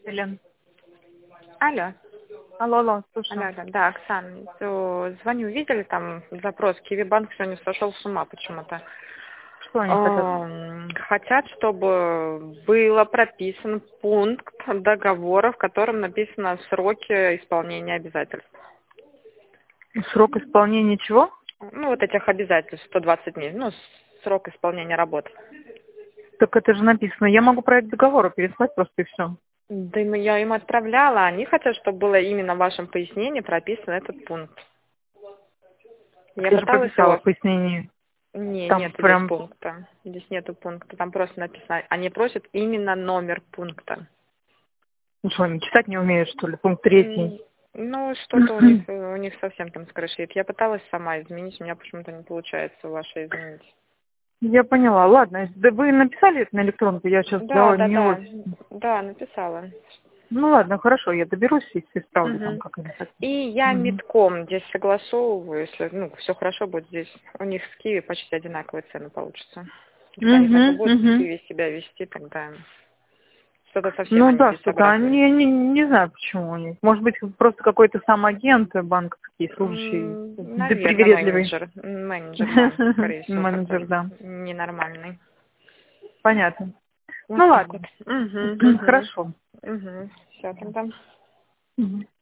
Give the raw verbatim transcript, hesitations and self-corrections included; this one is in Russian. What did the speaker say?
Елен. Алло. Алло, алло, Алло, слушаю. алло. Да, Оксана, то звоню, видели там запрос? Киви-банк сегодня сошел с ума почему-то. Что они хотят? Ам, Хотят, чтобы было прописан пункт договора, в котором написано сроки исполнения обязательств. Срок исполнения чего? Ну, вот этих обязательств, сто двадцать дней, ну, срок исполнения работ. Так это же написано. Я могу проект договора переслать просто и все. Да им- я им отправляла, они хотят, чтобы было именно в вашем пояснении прописан этот пункт. Я Я же пыталась прописала его. в пояснении. Не, Там нет здесь прям... пункта. Здесь нету пункта. Там просто написано. Они просят именно номер пункта. Ну что, они читать не умеют, что ли? Пункт третий. М, Ну, что-то у них у них совсем там скрошит. Я пыталась сама изменить, у меня почему-то не получается ваши изменить. Я поняла. Ладно, да вы написали это на электронку? Я сейчас Да, да, да, не да. очень. Да, написала. Ну ладно, хорошо, я доберусь и исправлю там, Мгм. как они хотят. И я Мгм. метком здесь согласовываю, если ну все хорошо будет здесь. У них с Киви почти одинаковые цены получатся. Если они так и Угу, будут с угу. Киви себя вести, тогда что-то совсем Ну они да, здесь что-то обрадовались. они, не, не знаю почему они. Может быть, просто какой-то сам агент банковский, служащий, да, Наверное, привередливый. менеджер. Менеджер банка, скорее всего, Менеджер, такой да. ненормальный. Понятно. Вот Ну так вот. ладно. Угу, угу. Хорошо. Угу. Все тогда. Мгм.